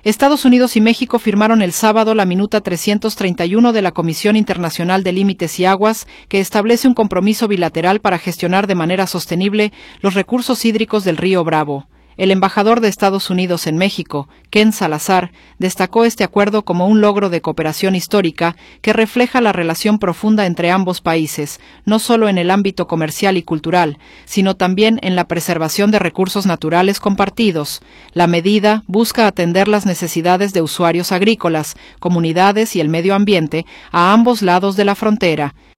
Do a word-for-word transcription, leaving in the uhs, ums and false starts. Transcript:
Estados Unidos y México firmaron el sábado la minuta trescientos treinta y uno de la Comisión Internacional de Límites y Aguas, que establece un compromiso bilateral para gestionar de manera sostenible los recursos hídricos del río Bravo. El embajador de Estados Unidos en México, Ken Salazar, destacó este acuerdo como un logro de cooperación histórica que refleja la relación profunda entre ambos países, no solo en el ámbito comercial y cultural, sino también en la preservación de recursos naturales compartidos. La medida busca atender las necesidades de usuarios agrícolas, comunidades y el medio ambiente a ambos lados de la frontera.